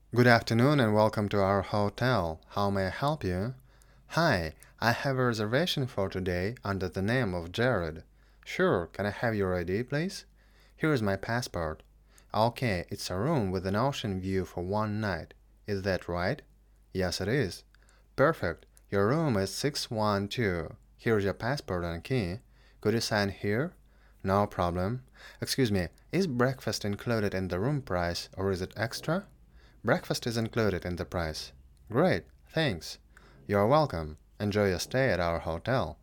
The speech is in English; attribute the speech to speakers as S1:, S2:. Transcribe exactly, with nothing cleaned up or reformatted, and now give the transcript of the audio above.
S1: Good afternoon and welcome to our hotel. How may I help you? Hi, I have a reservation for today under the name of Jared. Sure, can I have your I D, please? Here's my passport. Okay, it's a room with an ocean view for one night. Is that right? Yes, it is. Perfect. Your room is six one two. Here's your passport and key. Could you sign here? No problem. Excuse me, is breakfast included in the room price or is it extra? Breakfast is included in the price. Great, thanks. You're welcome. Enjoy your stay at our hotel.